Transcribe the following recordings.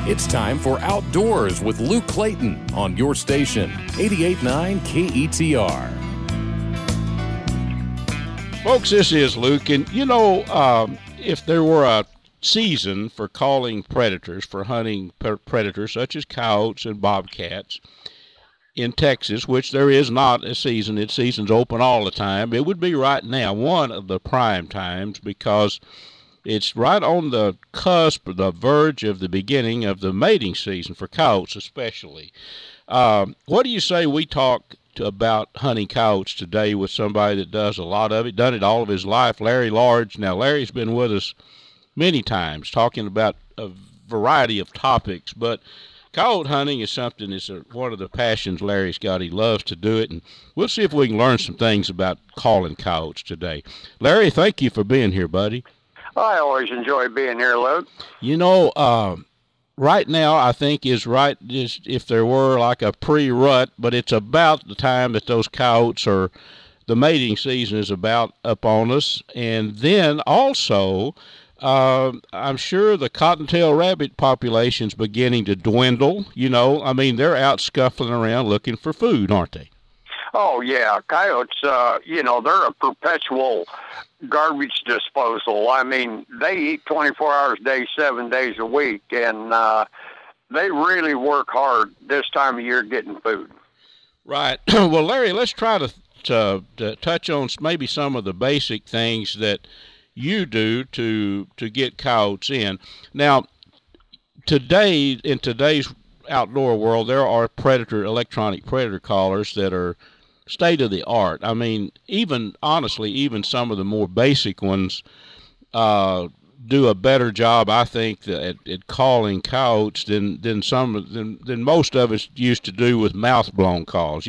It's time for Outdoors with Luke Clayton on your station, 88.9 KETR. Folks, this is Luke, and if there were a season for calling predators, for hunting predators such as coyotes and bobcats in Texas, which there is not a season, its season's open all the time, it would be right now, one of the prime times, because it's right on the cusp, the verge of the beginning of the mating season for coyotes especially. What do you say we talk about hunting coyotes today with somebody that does a lot of it, done it all of his life, Larry Large. Now, Larry's been with us many times talking about a variety of topics, but coyote hunting is something that's one of the passions Larry's got. He loves to do it, and we'll see if we can learn some things about calling coyotes today. Larry, thank you for being here, buddy. I always enjoy being here, Luke. Right now, I think is right just if there were like a pre-rut, but it's about the time that those coyotes are, the mating season is about up on us. And then also, I'm sure the cottontail rabbit population's beginning to dwindle. They're out scuffling around looking for food, aren't they? Oh, yeah. Coyotes, they're a perpetual garbage disposal. I mean, they eat 24 hours a day, 7 days a week, and they really work hard this time of year getting food. Right. Well, Larry, let's try to touch on maybe some of the basic things that you do to get coyotes in. Now, today, in today's outdoor world, there are electronic predator callers that are state of the art. I mean, even some of the more basic ones do a better job, I think, at calling coyotes than most of us used to do with mouth blown calls.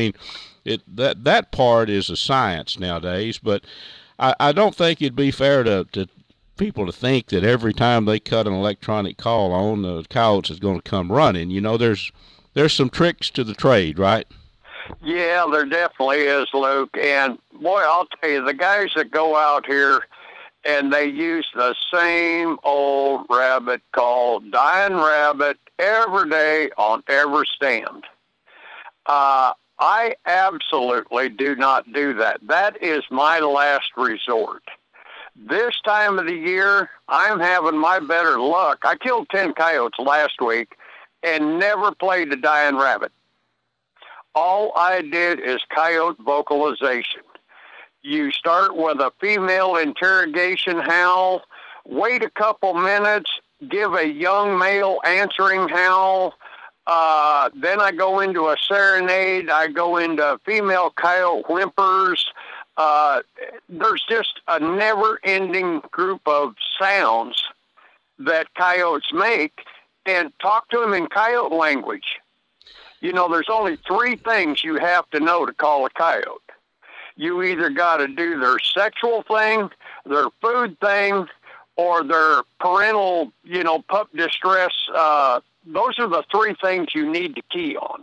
That part is a science nowadays, but I don't think it'd be fair to people to think that every time they cut an electronic call on, the coyotes is going to come running. There's some tricks to the trade, right? Yeah, there definitely is, Luke. And, boy, I'll tell you, the guys that go out here and they use the same old rabbit call, dying rabbit, every day on every stand. I absolutely do not do that. That is my last resort. This time of the year, I'm having my better luck. I killed 10 coyotes last week and never played a dying rabbit. All I did is coyote vocalization. You start with a female interrogation howl, wait a couple minutes, give a young male answering howl. Then I go into a serenade. I go into female coyote whimpers. There's just a never-ending group of sounds that coyotes make, and talk to them in coyote language. There's only three things you have to know to call a coyote. You either got to do their sexual thing, their food thing, or their parental, pup distress. Those are the three things you need to key on.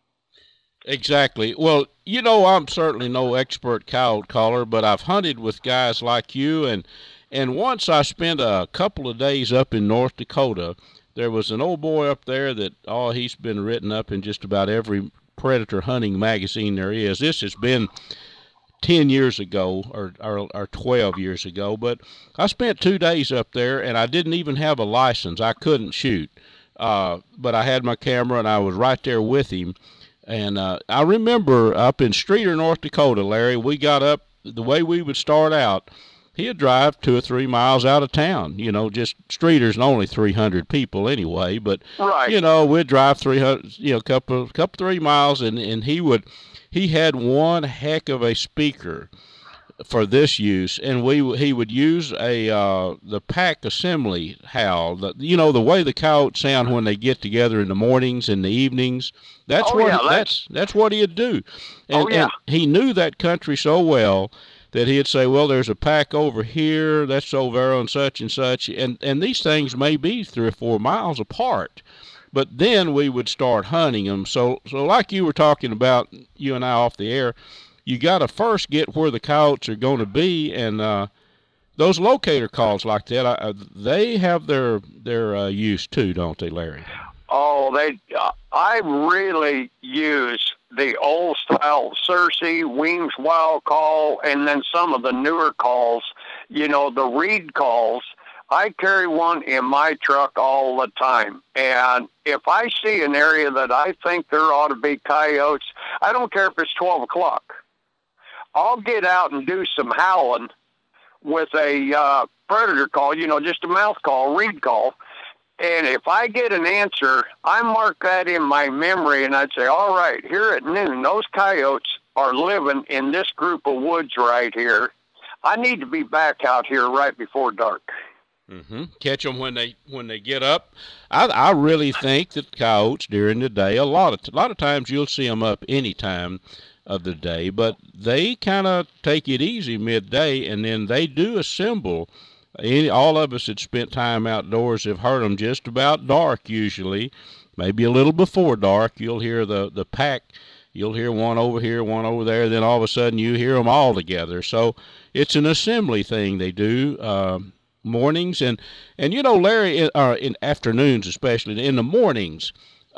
Exactly. Well, I'm certainly no expert coyote caller, but I've hunted with guys like you, and once I spent a couple of days up in North Dakota. There was an old boy up there that, he's been written up in just about every predator hunting magazine there is. This has been 10 years ago or 12 years ago, but I spent 2 days up there, and I didn't even have a license. I couldn't shoot, but I had my camera, and I was right there with him. And I remember up in Streeter, North Dakota, Larry, we got up, the way we would start out, he'd drive 2 or 3 miles out of town. Just Streeter's only 300 people anyway, but right. We'd drive 300, couple 3 miles, and he had one heck of a speaker for this use, and he would use the pack assembly howl, the way the coyotes sound when they get together in the mornings and the evenings. That's what he'd do, and he knew that country so well that he'd say, well, there's a pack over here, that's over there on such and such, and these things may be 3 or 4 miles apart. But then we would start hunting them. So like you were talking about, you and I off the air, you got to first get where the coyotes are going to be, and those locator calls like that, they have their use too, don't they, Larry? Oh, I really use the old style Cersei, Wings Wild Call, and then some of the newer calls, the reed calls. I carry one in my truck all the time. And if I see an area that I think there ought to be coyotes, I don't care if it's 12 o'clock. I'll get out and do some howling with a predator call, just a mouth call, reed call. And if I get an answer, I mark that in my memory, and I'd say, all right, here at noon, those coyotes are living in this group of woods right here. I need to be back out here right before dark. Mm-hmm. Catch them when they get up. I really think that coyotes during the day, a lot of times you'll see them up any time of the day, but they kind of take it easy midday, and then they do assemble. All of us that spent time outdoors have heard them just about dark usually, maybe a little before dark. You'll hear the pack. You'll hear one over here, one over there. Then all of a sudden you hear them all together. So it's an assembly thing they do mornings. And Larry, in afternoons especially, in the mornings,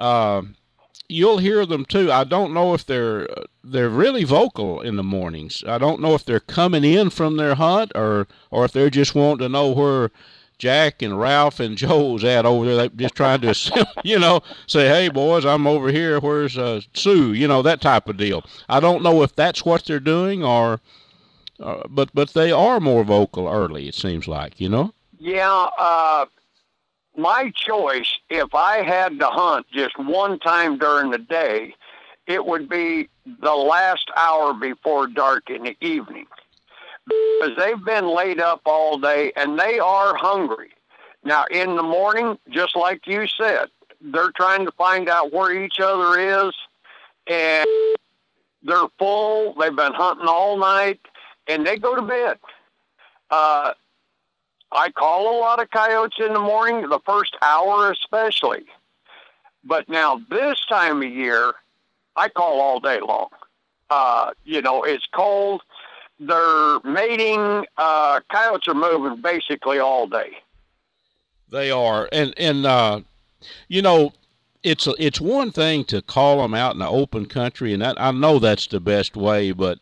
you'll hear them too. I don't know if they're really vocal in the mornings. I don't know if they're coming in from their hunt or if they're just wanting to know where Jack and Ralph and Joe's at over there. They're just trying to, say, hey boys, I'm over here. Where's Sue? That type of deal. I don't know if that's what they're doing but they are more vocal early. It seems like, Yeah. My choice, if I had to hunt just one time during the day, it would be the last hour before dark in the evening. Because they've been laid up all day and they are hungry. Now, in the morning, just like you said, they're trying to find out where each other is, and they're full. They've been hunting all night, and they go to bed. I call a lot of coyotes in the morning, the first hour especially. But now this time of year, I call all day long. It's cold. They're mating. Coyotes are moving basically all day. They are. And it's one thing to call them out in the open country, and I know that's the best way, but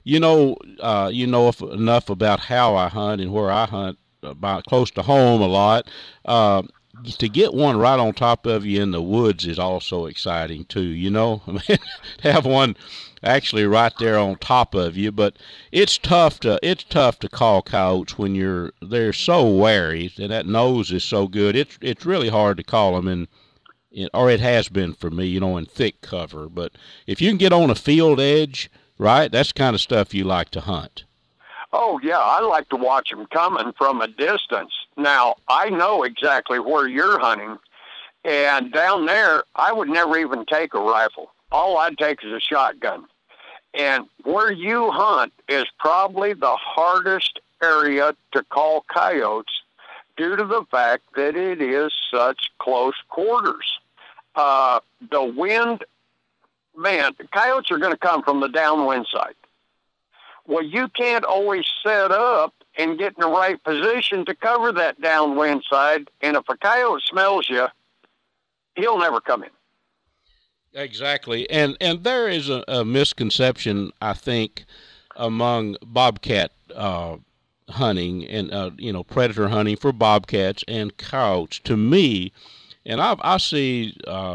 enough about how I hunt and where I hunt, about close to home a lot. To get one right on top of you in the woods is also exciting too. To have one actually right there on top of you, but it's tough to call coyotes when they're so wary and that nose is so good. It's really hard to call them or it has been for me, in thick cover. But if you can get on a field edge, right, that's the kind of stuff you like to hunt. Oh, yeah, I like to watch them coming from a distance. Now, I know exactly where you're hunting, and down there, I would never even take a rifle. All I'd take is a shotgun. And where you hunt is probably the hardest area to call coyotes due to the fact that it is such close quarters. The wind, man, the coyotes are going to come from the downwind side. Well, you can't always set up and get in the right position to cover that downwind side. And if a coyote smells you, he'll never come in. Exactly. And there is a misconception, I think, among bobcat hunting and, predator hunting for bobcats and coyotes. To me, and I see,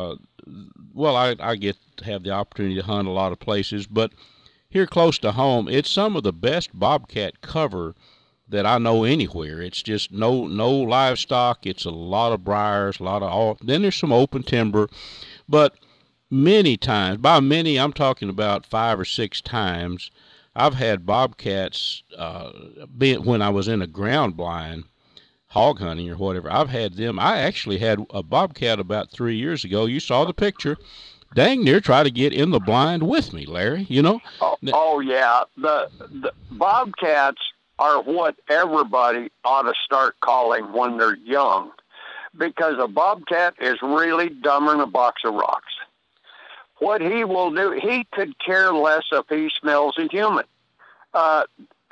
I get to have the opportunity to hunt a lot of places, but here close to home, it's some of the best bobcat cover that I know anywhere. It's just no livestock. It's a lot of briars, then there's some open timber, but many times, by many I'm talking about 5 or 6 times, I've had bobcats when I was in a ground blind hog hunting or whatever. I've had them. I actually had a bobcat about 3 years ago. You saw the picture. Dang near try to get in the blind with me, Larry, Oh yeah. The bobcats are what everybody ought to start calling when they're young, because a bobcat is really dumber than a box of rocks. What he will do, he could care less if he smells a human.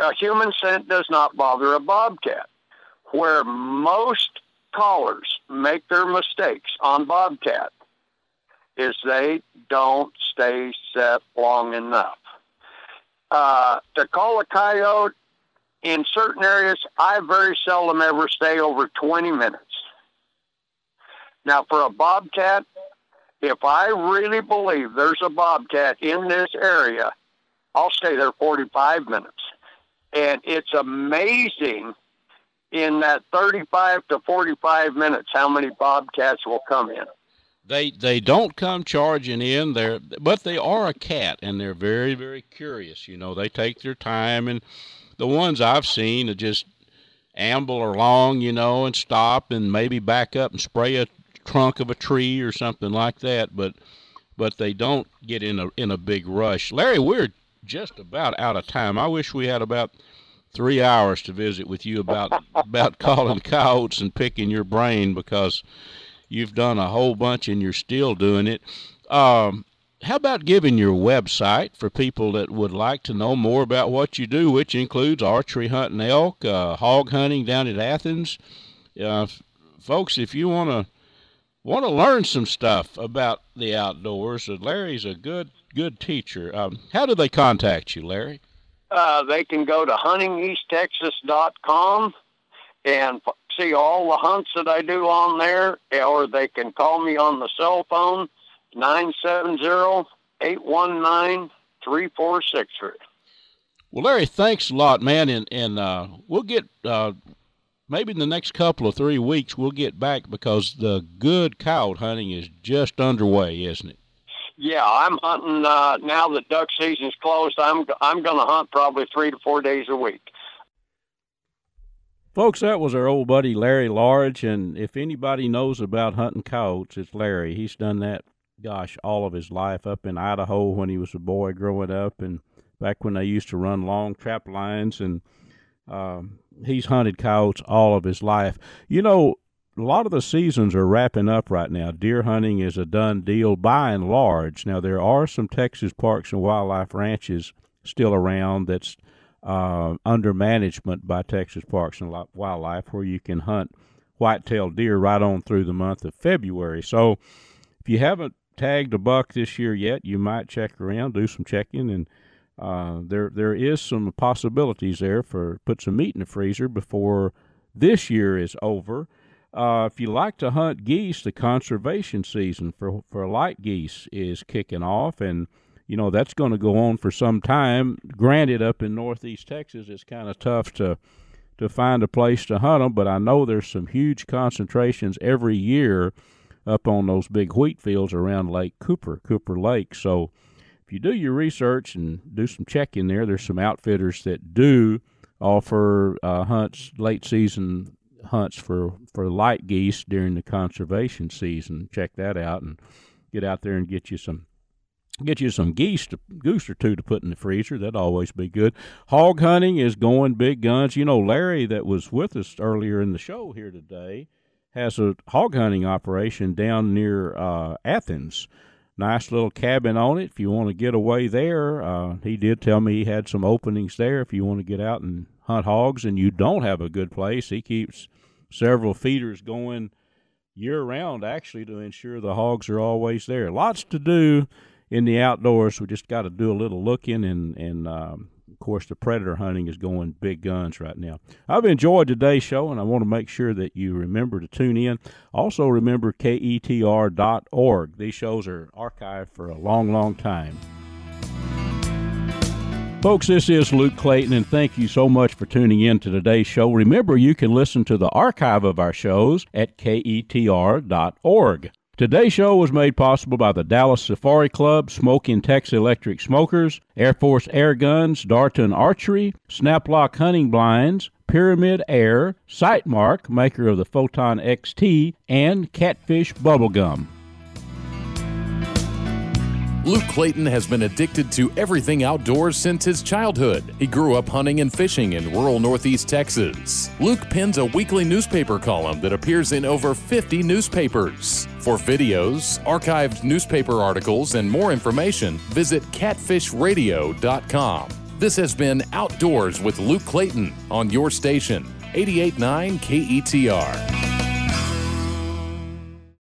A human scent does not bother a bobcat. Where most callers make their mistakes on bobcat is they don't stay set long enough. To call a coyote in certain areas, I very seldom ever stay over 20 minutes. Now, for a bobcat, if I really believe there's a bobcat in this area, I'll stay there 45 minutes. And it's amazing in that 35 to 45 minutes how many bobcats will come in. They don't come charging in there, but they are a cat, and they're very, very curious. You know, they take their time, and the ones I've seen are just amble along, you know, and stop and maybe back up and spray a trunk of a tree or something like that, but they don't get in a big rush. Larry, we're just about out of time. I wish we had about 3 hours to visit with you about calling coyotes and picking your brain, because you've done a whole bunch and you're still doing it. How about giving your website for people that would like to know more about what you do, which includes archery, hunting elk, hog hunting down at Athens? Folks, if you want to learn some stuff about the outdoors, Larry's a good teacher. How do they contact you, Larry? They can go to huntingeasttexas.com and see all the hunts that I do on there, or they can call me on the cell phone, 970-819-3463. Well, Larry, thanks a lot, man, and we'll get maybe in the next couple of 3 weeks we'll get back, because the good coyote hunting is just underway, isn't it? Yeah, I'm hunting now that duck season's closed. I'm going to hunt probably 3 to 4 days a week. Folks, that was our old buddy Larry Large, and if anybody knows about hunting coyotes, it's Larry. He's done that, gosh, all of his life up in Idaho when he was a boy growing up, and back when they used to run long trap lines, and he's hunted coyotes all of his life. You know, a lot of the seasons are wrapping up right now. Deer hunting is a done deal by and large. Now, there are some Texas parks and wildlife ranches still around that's under management by Texas Parks and Wildlife, where you can hunt white-tailed deer right on through the month of February. So if you haven't tagged a buck this year yet, you might check around, do some checking, and there is some possibilities there for put some meat in the freezer before this year is over. If you like to hunt geese, the conservation season for light geese is kicking off, and you know, that's going to go on for some time. Granted, up in northeast Texas, it's kind of tough to find a place to hunt them, but I know there's some huge concentrations every year up on those big wheat fields around Lake Cooper Lake. So if you do your research and do some checking there's some outfitters that do offer hunts, late season hunts for light geese during the conservation season. Check that out and get out there and get you some goose or two to put in the freezer. That'd always be good. Hog hunting is going big guns. You know, Larry, that was with us earlier in the show here today, has a hog hunting operation down near Athens. Nice little cabin on it if you want to get away there. He did tell me he had some openings there if you want to get out and hunt hogs and you don't have a good place. He keeps several feeders going year-round, actually, to ensure the hogs are always there. Lots to do in the outdoors. We just got to do a little looking, and of course, the predator hunting is going big guns right now. I've enjoyed today's show, and I want to make sure that you remember to tune in. Also, remember KETR.org. These shows are archived for a long, long time. Folks, this is Luke Clayton, and thank you so much for tuning in to today's show. Remember, you can listen to the archive of our shows at KETR.org. Today's show was made possible by the Dallas Safari Club, Smoking Tex Electric Smokers, Air Force Air Guns, Darton Archery, Snaplock Hunting Blinds, Pyramid Air, Sightmark, maker of the Photon XT, and Catfish Bubblegum. Luke Clayton has been addicted to everything outdoors since his childhood. He grew up hunting and fishing in rural northeast Texas. Luke pens a weekly newspaper column that appears in over 50 newspapers. For videos, archived newspaper articles, and more information, visit catfishradio.com. This has been Outdoors with Luke Clayton on your station, 88.9 KETR.